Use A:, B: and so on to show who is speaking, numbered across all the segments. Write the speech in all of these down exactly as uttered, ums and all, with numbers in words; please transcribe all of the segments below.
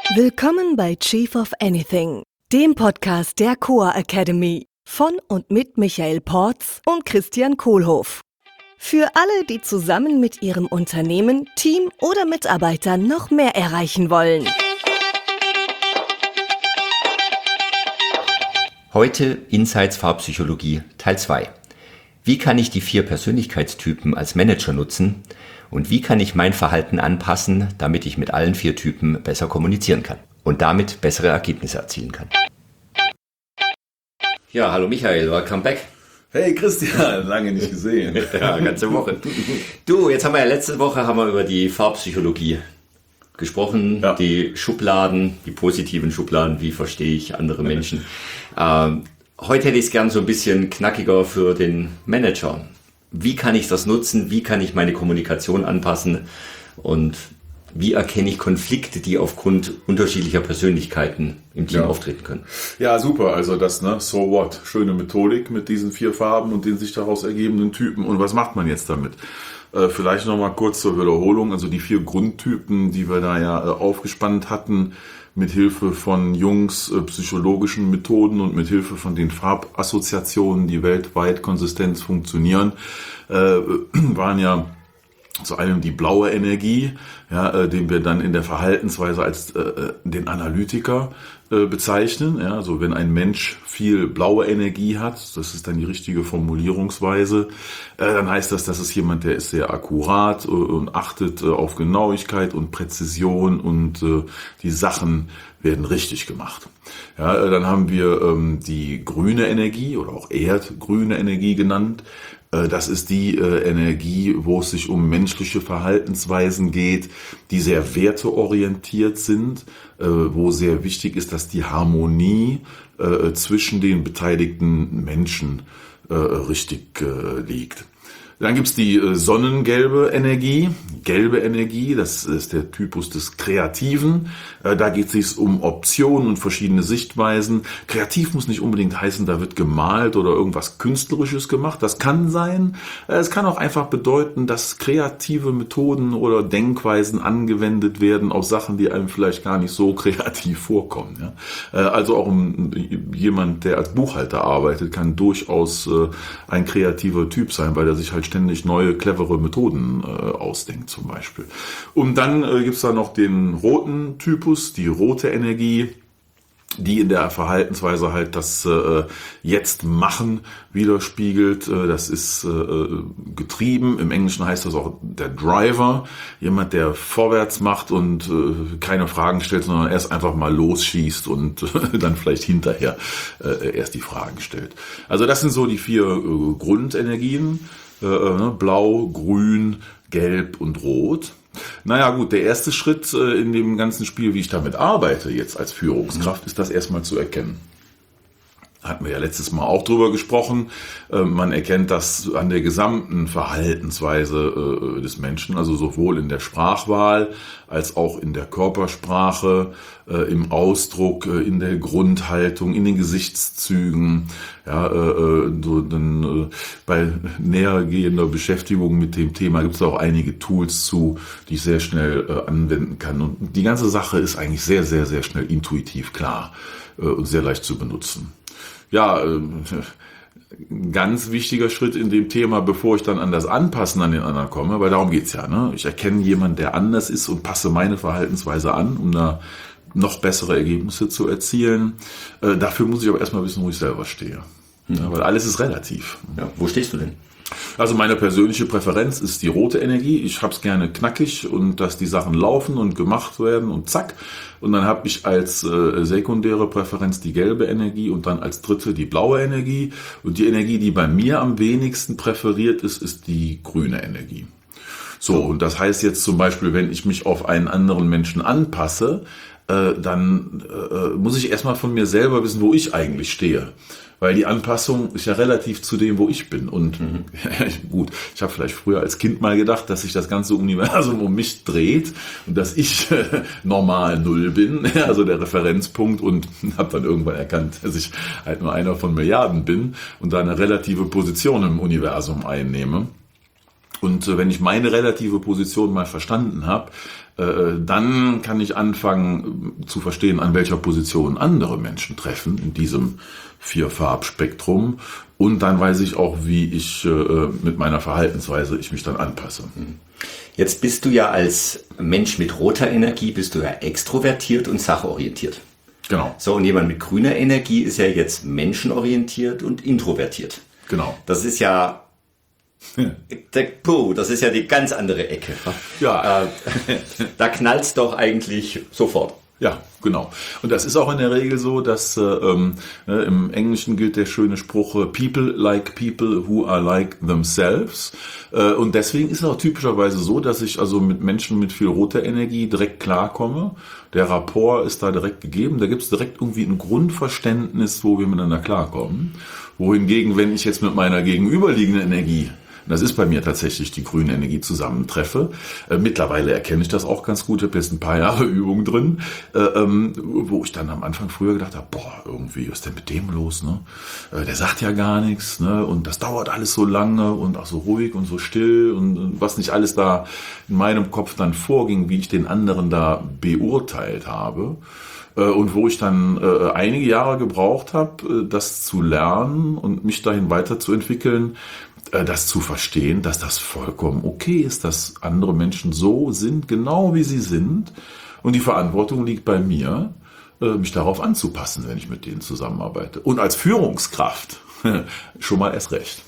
A: Willkommen bei Chief of Anything, dem Podcast der Coa Academy von und mit Michael Porz und Christian Kohlhoff. Für alle, die zusammen mit ihrem Unternehmen, Team oder Mitarbeitern noch mehr erreichen wollen.
B: Heute Insights Farbpsychologie Teil zwei. Wie kann ich die vier Persönlichkeitstypen als Manager nutzen und wie kann ich mein Verhalten anpassen, damit ich mit allen vier Typen besser kommunizieren kann und damit bessere Ergebnisse erzielen kann? Ja, hallo Michael, welcome back.
C: Hey Christian, lange nicht gesehen.
B: Ja, ganze Woche. Du, jetzt haben wir ja letzte Woche haben wir über die Farbpsychologie gesprochen, ja. Die Schubladen, die positiven Schubladen, wie verstehe ich andere Menschen. Ähm, heute hätte ich es gern so ein bisschen knackiger für den Manager. Wie kann ich das nutzen? Wie kann ich meine Kommunikation anpassen? Und wie erkenne ich Konflikte, die aufgrund unterschiedlicher Persönlichkeiten im Team ja. auftreten können?
C: Ja, super. Also das, ne, so what? Schöne Methodik mit diesen vier Farben und den sich daraus ergebenden Typen. Und was macht man jetzt damit? Äh, vielleicht nochmal kurz zur Wiederholung. Also die vier Grundtypen, die wir da ja äh, aufgespannt hatten, mit Hilfe von Jungs äh, psychologischen Methoden und mit Hilfe von den Farbassoziationen, die weltweit konsistent funktionieren, äh, waren ja zu einem die blaue Energie, ja, äh, den wir dann in der Verhaltensweise als äh, den Analytiker äh, bezeichnen. Ja, also wenn ein Mensch viel blaue Energie hat, das ist dann die richtige Formulierungsweise, äh, dann heißt das, das ist jemand, der ist sehr akkurat äh, und achtet äh, auf Genauigkeit und Präzision und äh, die Sachen werden richtig gemacht. Ja, äh, dann haben wir ähm, die grüne Energie oder auch erdgrüne Energie genannt. Das ist die äh, Energie, wo es sich um menschliche Verhaltensweisen geht, die sehr werteorientiert sind, äh, wo sehr wichtig ist, dass die Harmonie äh, zwischen den beteiligten Menschen äh, richtig äh, liegt. Dann gibt's die äh, sonnengelbe Energie, gelbe Energie, das ist der Typus des Kreativen. Äh, da geht es sich um Optionen und verschiedene Sichtweisen. Kreativ muss nicht unbedingt heißen, da wird gemalt oder irgendwas Künstlerisches gemacht. Das kann sein. Äh, es kann auch einfach bedeuten, dass kreative Methoden oder Denkweisen angewendet werden auf Sachen, die einem vielleicht gar nicht so kreativ vorkommen. Ja? Äh, also auch um, jemand, der als Buchhalter arbeitet, kann durchaus äh, ein kreativer Typ sein, weil er sich halt ständig neue, clevere Methoden äh, ausdenkt zum Beispiel. Und dann äh, gibt es da noch den roten Typus, die rote Energie, die in der Verhaltensweise halt das äh, Jetzt-Machen widerspiegelt. Äh, das ist äh, getrieben. Im Englischen heißt das auch der Driver. Jemand, der vorwärts macht und äh, keine Fragen stellt, sondern erst einfach mal losschießt und äh, dann vielleicht hinterher äh, erst die Fragen stellt. Also das sind so die vier äh, Grundenergien. Äh, Blau, Grün, Gelb und Rot. Naja gut, der erste Schritt äh, in dem ganzen Spiel, wie ich damit arbeite jetzt als Führungskraft, ist das erstmal zu erkennen. Hatten wir ja letztes Mal auch drüber gesprochen. Äh, man erkennt das an der gesamten Verhaltensweise äh, des Menschen, also sowohl in der Sprachwahl als auch in der Körpersprache, äh, im Ausdruck, äh, in der Grundhaltung, in den Gesichtszügen. Ja, äh, so, dann, äh, bei nähergehender Beschäftigung mit dem Thema gibt es auch einige Tools zu, die ich sehr schnell äh, anwenden kann. Und die ganze Sache ist eigentlich sehr, sehr, sehr schnell intuitiv klar äh, und sehr leicht zu benutzen. Ja, ein ganz wichtiger Schritt in dem Thema, bevor ich dann an das Anpassen an den anderen komme, weil darum geht's ja. Ne? Ich erkenne jemanden, der anders ist und passe meine Verhaltensweise an, um da noch bessere Ergebnisse zu erzielen. Äh, dafür muss ich aber erstmal wissen, wo ich selber stehe. Mhm. Ja, weil alles ist relativ.
B: Ja, wo stehst du denn?
C: Also meine persönliche Präferenz ist die rote Energie. Ich hab's gerne knackig und dass die Sachen laufen und gemacht werden und zack. Und dann habe ich als äh, sekundäre Präferenz die gelbe Energie und dann als dritte die blaue Energie. Und die Energie, die bei mir am wenigsten präferiert ist, ist die grüne Energie. So, und das heißt jetzt zum Beispiel, wenn ich mich auf einen anderen Menschen anpasse, äh, dann äh, muss ich erstmal von mir selber wissen, wo ich eigentlich stehe. Weil die Anpassung ist ja relativ zu dem, wo ich bin. Und mhm. gut, ich habe vielleicht früher als Kind mal gedacht, dass sich das ganze Universum um mich dreht und dass ich äh, normal Null bin, also der Referenzpunkt, und habe dann irgendwann erkannt, dass ich halt nur einer von Milliarden bin und da eine relative Position im Universum einnehme. Und äh, wenn ich meine relative Position mal verstanden habe, äh, dann kann ich anfangen äh, zu verstehen, an welcher Position andere Menschen treffen in diesem Vierfarbspektrum. Und dann weiß ich auch, wie ich äh, mit meiner Verhaltensweise ich mich dann anpasse.
B: Jetzt bist du ja als Mensch mit roter Energie, bist du ja extrovertiert und sachorientiert.
C: Genau.
B: So, und jemand mit grüner Energie ist ja jetzt menschenorientiert und introvertiert.
C: Genau.
B: Das ist ja, puh, das ist ja die ganz andere Ecke.
C: Ja.
B: Äh, da knallt's doch eigentlich sofort.
C: Ja, genau. Und das ist auch in der Regel so, dass äh, ähm, äh, im Englischen gilt der schöne Spruch, people like people who are like themselves. Äh, und deswegen ist es auch typischerweise so, dass ich also mit Menschen mit viel roter Energie direkt klarkomme. Der Rapport ist da direkt gegeben. Da gibt es direkt irgendwie ein Grundverständnis, wo wir miteinander klarkommen. Wohingegen, wenn ich jetzt mit meiner gegenüberliegenden Energie, das ist bei mir tatsächlich die grüne Energie, zusammentreffe. Äh, mittlerweile erkenne ich das auch ganz gut. Ich habe jetzt ein paar Jahre Übung drin, äh, ähm, wo ich dann am Anfang früher gedacht habe, boah, irgendwie, was ist denn mit dem los? Ne? Äh, der sagt ja gar nichts, ne? Und das dauert alles so lange und auch so ruhig und so still und, und was nicht alles da in meinem Kopf dann vorging, wie ich den anderen da beurteilt habe. Und wo ich dann äh, einige Jahre gebraucht habe, das zu lernen und mich dahin weiterzuentwickeln, äh, das zu verstehen, dass das vollkommen okay ist, dass andere Menschen so sind, genau wie sie sind. Und die Verantwortung liegt bei mir, äh, mich darauf anzupassen, wenn ich mit denen zusammenarbeite. Und als Führungskraft schon mal erst recht.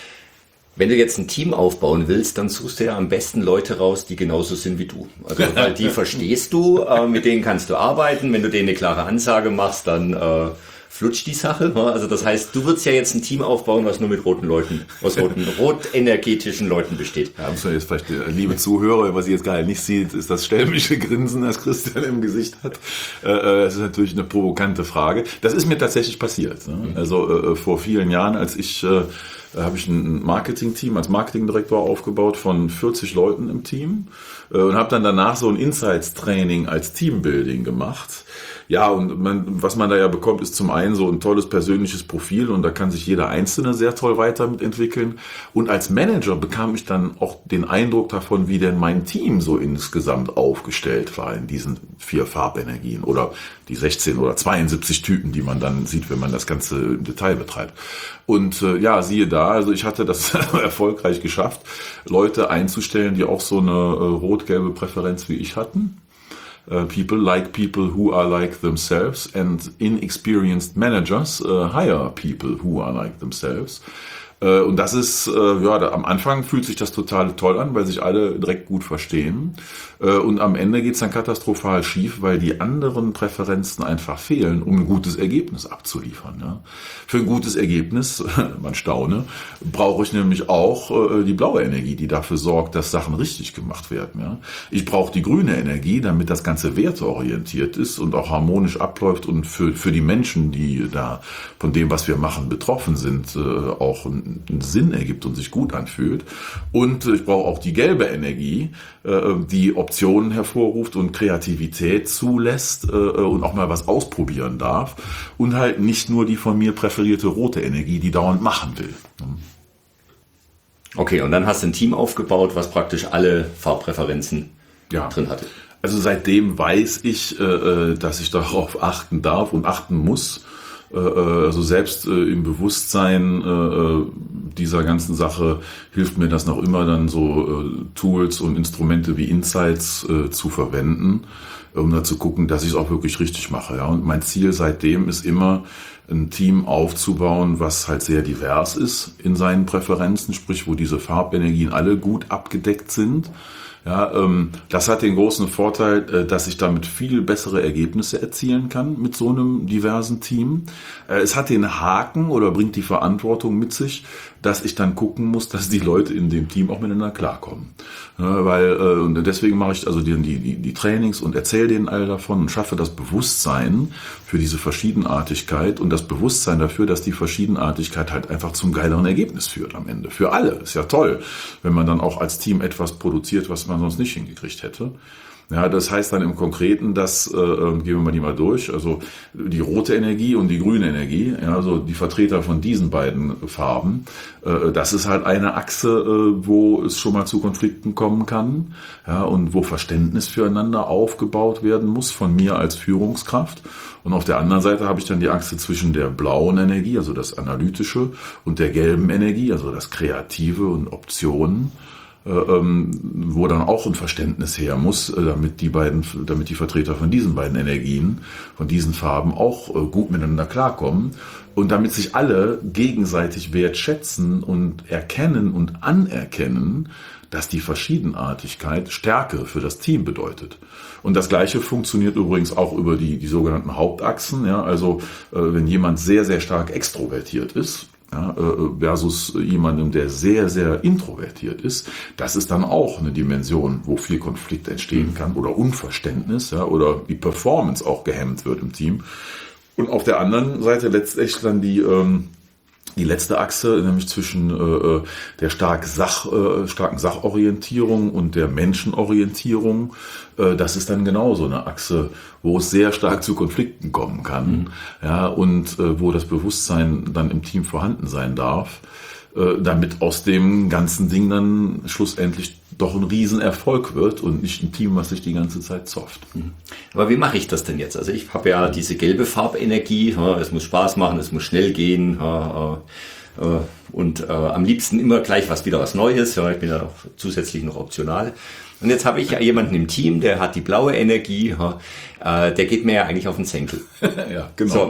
B: Wenn du jetzt ein Team aufbauen willst, dann suchst du ja am besten Leute raus, die genauso sind wie du. Also, weil die verstehst du, äh, mit denen kannst du arbeiten. Wenn du denen eine klare Ansage machst, dann äh, flutscht die Sache. Also das heißt, du würdest ja jetzt ein Team aufbauen, was nur mit roten Leuten, aus roten, rotenergetischen Leuten besteht.
C: Ja, muss man jetzt vielleicht, liebe Zuhörer, was ihr jetzt gerade nicht seht, ist das schelmische Grinsen, das Christian im Gesicht hat. Das ist natürlich eine provokante Frage. Das ist mir tatsächlich passiert. Also vor vielen Jahren, als ich habe ich ein Marketing-Team als Marketingdirektor aufgebaut von vierzig Leuten im Team und habe dann danach so ein Insights-Training als Teambuilding gemacht. Ja, und man, was man da ja bekommt, ist zum einen so ein tolles persönliches Profil und da kann sich jeder Einzelne sehr toll weiter mitentwickeln. Und als Manager bekam ich dann auch den Eindruck davon, wie denn mein Team so insgesamt aufgestellt war in diesen vier Farbenergien oder die sechzehn oder zweiundsiebzig Typen, die man dann sieht, wenn man das Ganze im Detail betreibt. Und äh, ja, siehe da, also ich hatte das erfolgreich geschafft, Leute einzustellen, die auch so eine äh, rot-gelbe Präferenz wie ich hatten. Uh, people like people who are like themselves and inexperienced managers uh, hire people who are like themselves. Uh, und das ist, uh, ja, da, am Anfang fühlt sich das total toll an, weil sich alle direkt gut verstehen. Uh, und am Ende geht's dann katastrophal schief, weil die anderen Präferenzen einfach fehlen, um ein gutes Ergebnis abzuliefern. Ja. Für ein gutes Ergebnis, man staune, brauche ich nämlich auch uh, die blaue Energie, die dafür sorgt, dass Sachen richtig gemacht werden. Ja. Ich brauche die grüne Energie, damit das Ganze werteorientiert ist und auch harmonisch abläuft und für, für die Menschen, die da von dem, was wir machen, betroffen sind, uh, auch einen, einen Sinn ergibt und sich gut anfühlt. Und ich brauche auch die gelbe Energie, uh, die Optionen hervorruft und Kreativität zulässt äh, und auch mal was ausprobieren darf und halt nicht nur die von mir präferierte rote Energie, die dauernd machen will.
B: Okay, und dann hast du ein Team aufgebaut, was praktisch alle Farbpräferenzen
C: ja.
B: drin hatte.
C: Also seitdem weiß ich, äh, dass ich darauf achten darf und achten muss. Also selbst im Bewusstsein dieser ganzen Sache hilft mir das noch immer dann so Tools und Instrumente wie Insights zu verwenden, um da zu gucken, dass ich es auch wirklich richtig mache. Ja. Und mein Ziel seitdem ist immer, ein Team aufzubauen, was halt sehr divers ist in seinen Präferenzen, sprich wo diese Farbenergien alle gut abgedeckt sind. Ja, ähm, das hat den großen Vorteil, äh, dass ich damit viel bessere Ergebnisse erzielen kann mit so einem diversen Team. Äh, es hat den Haken oder bringt die Verantwortung mit sich, dass ich dann gucken muss, dass die Leute in dem Team auch miteinander klarkommen. Ja, weil äh, und deswegen mache ich also die, die, die Trainings und erzähle denen alle davon und schaffe das Bewusstsein für diese Verschiedenartigkeit und das Bewusstsein dafür, dass die Verschiedenartigkeit halt einfach zum geileren Ergebnis führt am Ende. Für alle. Ist ja toll, wenn man dann auch als Team etwas produziert, was man sonst nicht hingekriegt hätte. Ja, das heißt dann im Konkreten, dass, äh, gehen wir mal die mal durch, also die rote Energie und die grüne Energie, ja, also die Vertreter von diesen beiden Farben, äh, das ist halt eine Achse, äh, wo es schon mal zu Konflikten kommen kann, ja, und wo Verständnis füreinander aufgebaut werden muss von mir als Führungskraft. Und auf der anderen Seite habe ich dann die Achse zwischen der blauen Energie, also das Analytische, und der gelben Energie, also das Kreative und Optionen, wo dann auch ein Verständnis her muss, damit die beiden, damit die Vertreter von diesen beiden Energien, von diesen Farben auch gut miteinander klarkommen und damit sich alle gegenseitig wertschätzen und erkennen und anerkennen, dass die Verschiedenartigkeit Stärke für das Team bedeutet. Und das Gleiche funktioniert übrigens auch über die, die sogenannten Hauptachsen. Ja, also wenn jemand sehr, sehr stark extrovertiert ist, ja, versus jemandem, der sehr, sehr introvertiert ist, das ist dann auch eine Dimension, wo viel Konflikt entstehen kann oder Unverständnis, ja, oder die Performance auch gehemmt wird im Team. Und auf der anderen Seite letztlich dann die, ähm, die letzte Achse, nämlich zwischen äh, der stark Sach, äh, starken Sachorientierung und der Menschenorientierung. Äh, das ist dann genauso eine Achse, wo es sehr stark zu Konflikten kommen kann, mhm. ja, und äh, wo das Bewusstsein dann im Team vorhanden sein darf, äh, damit aus dem ganzen Ding dann schlussendlich doch ein Riesenerfolg wird und nicht ein Team, was sich die ganze Zeit zofft.
B: Aber wie mache ich das denn jetzt? Also ich habe ja diese gelbe Farbenergie, es muss Spaß machen, es muss schnell gehen und am liebsten immer gleich was wieder was Neues. Ich bin ja auch zusätzlich noch optional. Und jetzt habe ich ja jemanden im Team, der hat die blaue Energie, der geht mir ja eigentlich auf den Senkel.
C: Ja, genau.
B: So,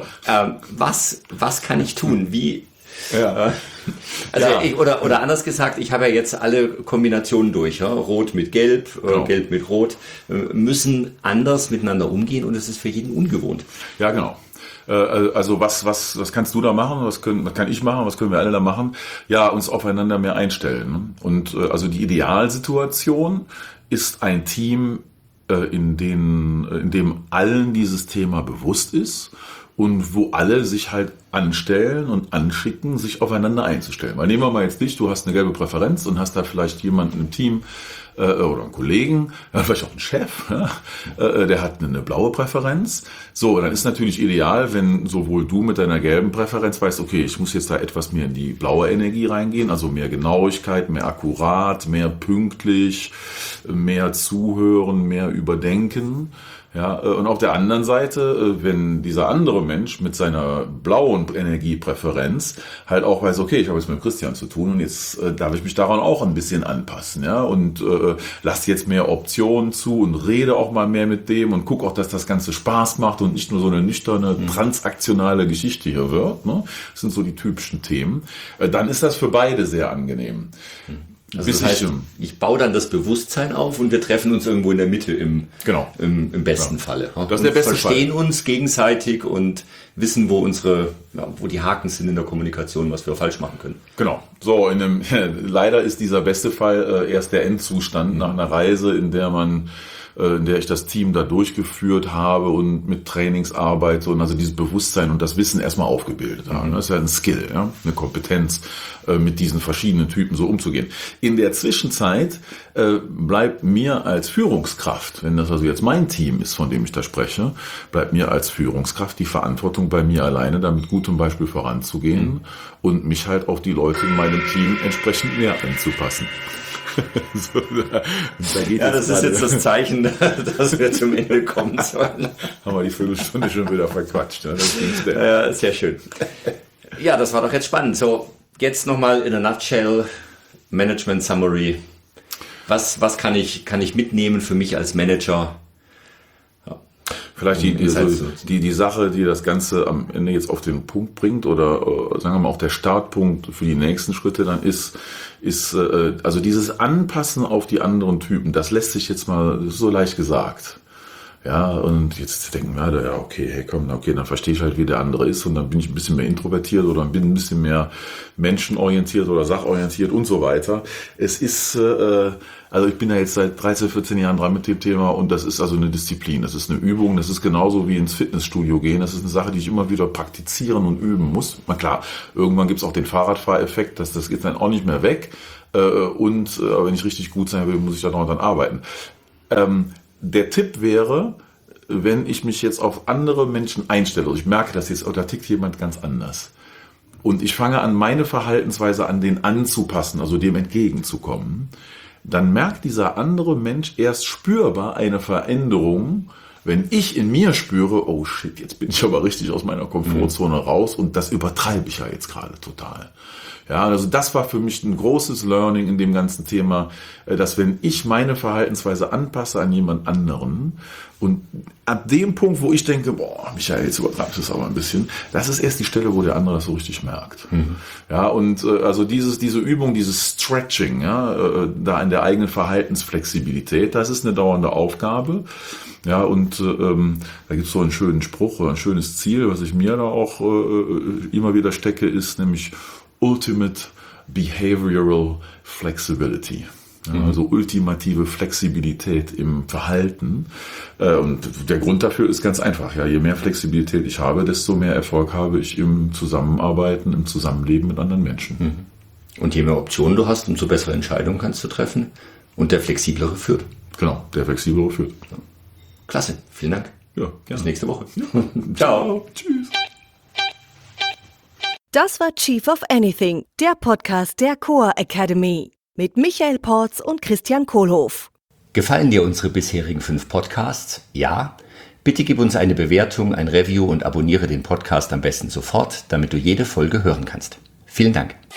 B: was, was kann ich tun? Wie
C: Ja.
B: Also
C: ja.
B: ich, oder, oder anders gesagt, ich habe ja jetzt alle Kombinationen durch, ja? Rot mit Gelb,
C: Genau.
B: äh, Gelb mit Rot, äh, müssen anders miteinander umgehen und es ist für jeden ungewohnt.
C: Ja, genau. Also was, was, was kannst du da machen? Was, können, was kann ich machen? Was können wir alle da machen? Ja, uns aufeinander mehr einstellen. Und also die Idealsituation ist ein Team, in, den, in dem allen dieses Thema bewusst ist und wo alle sich halt anstellen und anschicken, sich aufeinander einzustellen. Weil nehmen wir mal jetzt dich, du hast eine gelbe Präferenz und hast da vielleicht jemanden im Team äh, oder einen Kollegen, ja, vielleicht auch einen Chef, ja, äh, der hat eine blaue Präferenz. So, dann ist natürlich ideal, wenn sowohl du mit deiner gelben Präferenz weißt, okay, ich muss jetzt da etwas mehr in die blaue Energie reingehen, also mehr Genauigkeit, mehr akkurat, mehr pünktlich, mehr zuhören, mehr überdenken. Ja, und auf der anderen Seite, wenn dieser andere Mensch mit seiner blauen Energiepräferenz halt auch weiß, okay, ich habe jetzt mit Christian zu tun und jetzt äh, darf ich mich daran auch ein bisschen anpassen, ja, und äh, lass jetzt mehr Optionen zu und rede auch mal mehr mit dem und guck auch, dass das Ganze Spaß macht und nicht nur so eine nüchterne, mhm. transaktionale Geschichte hier wird, ne? Das sind so die typischen Themen. Äh, dann ist das für beide sehr angenehm. Mhm.
B: Also das heißt, ich baue dann das Bewusstsein auf und wir treffen uns irgendwo in der Mitte im,
C: genau.
B: im, im besten
C: genau.
B: Falle.
C: Das ist der beste
B: verstehen
C: Fall.
B: uns gegenseitig und wissen, wo unsere, ja, wo die Haken sind in der Kommunikation, was wir falsch machen können.
C: Genau. So, in einem, leider ist dieser beste Fall äh, erst der Endzustand nach einer Reise, in der man in der ich das Team da durchgeführt habe und mit Trainings arbeite und also dieses Bewusstsein und das Wissen erstmal aufgebildet habe. Das ist ja ein Skill, ja, eine Kompetenz, mit diesen verschiedenen Typen so umzugehen. In der Zwischenzeit äh, bleibt mir als Führungskraft, wenn das also jetzt mein Team ist, von dem ich da spreche, bleibt mir als Führungskraft die Verantwortung bei mir alleine, da mit gutem Beispiel voranzugehen mhm. und mich halt auf die Leute in meinem Team entsprechend mehr anzupassen. So, da, da geht
B: ja, das ist jetzt das Zeichen, dass wir zum Ende kommen sollen.
C: Haben wir die Viertelstunde schon wieder verquatscht. Ja, das
B: ja, sehr schön. Ja, das war doch jetzt spannend. So, jetzt nochmal in a nutshell, Management Summary. Was, was kann ich, kann ich mitnehmen für mich als Manager? Ja.
C: Vielleicht die, die, so, die, die Sache, die das Ganze am Ende jetzt auf den Punkt bringt oder sagen wir mal auch der Startpunkt für die nächsten Schritte dann ist, ist also dieses Anpassen auf die anderen Typen, das lässt sich jetzt mal so leicht gesagt. Ja, und jetzt denken wir, ja, okay, hey, komm, okay, dann verstehe ich halt, wie der andere ist und dann bin ich ein bisschen mehr introvertiert oder bin ein bisschen mehr menschenorientiert oder sachorientiert und so weiter. Es ist, äh, also ich bin ja jetzt seit dreizehn, vierzehn Jahren dran mit dem Thema und das ist also eine Disziplin, das ist eine Übung, das ist genauso wie ins Fitnessstudio gehen, das ist eine Sache, die ich immer wieder praktizieren und üben muss. Na klar, irgendwann gibt es auch den Fahrradfahreffekt, das, das geht dann auch nicht mehr weg äh, und äh, wenn ich richtig gut sein will, muss ich da noch dran arbeiten. Ähm, der Tipp wäre, wenn ich mich jetzt auf andere Menschen einstelle, also ich merke, dass jetzt, oh, da tickt jemand ganz anders. Und ich fange an, meine Verhaltensweise an den anzupassen, also dem entgegenzukommen, dann merkt dieser andere Mensch erst spürbar eine Veränderung, wenn ich in mir spüre, oh shit, jetzt bin ich aber richtig aus meiner Komfortzone raus und das übertreibe ich ja jetzt gerade total. Ja, also das war für mich ein großes Learning in dem ganzen Thema, dass wenn ich meine Verhaltensweise anpasse an jemand anderen und ab dem Punkt, wo ich denke, boah, Michael, jetzt übertreibst du es aber ein bisschen, das ist erst die Stelle, wo der andere das so richtig merkt. Mhm. Ja, und also dieses, diese Übung, dieses Stretching, ja, da in der eigenen Verhaltensflexibilität, das ist eine dauernde Aufgabe. Ja, und ähm, da gibt es so einen schönen Spruch oder ein schönes Ziel, was ich mir da auch äh, immer wieder stecke, ist nämlich Ultimate Behavioral Flexibility. Ja, mhm. Also ultimative Flexibilität im Verhalten. Äh, und der Grund dafür ist ganz einfach. Ja, je mehr Flexibilität ich habe, desto mehr Erfolg habe ich im Zusammenarbeiten, im Zusammenleben mit anderen Menschen.
B: Mhm. Und je mehr Optionen du hast, umso bessere Entscheidungen kannst du treffen. Und der Flexiblere führt.
C: Genau, der Flexiblere führt. Ja.
B: Klasse, vielen Dank.
C: Ja, gerne.
B: Bis nächste Woche.
C: Ja. Ciao. Tschüss.
A: Das war Chief of Anything, der Podcast der Coa Academy mit Michael Porz und Christian Kohlhoff.
B: Gefallen dir unsere bisherigen fünf Podcasts? Ja? Bitte gib uns eine Bewertung, ein Review und abonniere den Podcast am besten sofort, damit du jede Folge hören kannst. Vielen Dank.